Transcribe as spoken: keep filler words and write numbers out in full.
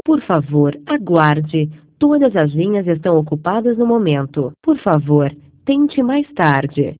Por favor, aguarde. Todas as linhas estão ocupadas no momento. Por favor, tente mais tarde.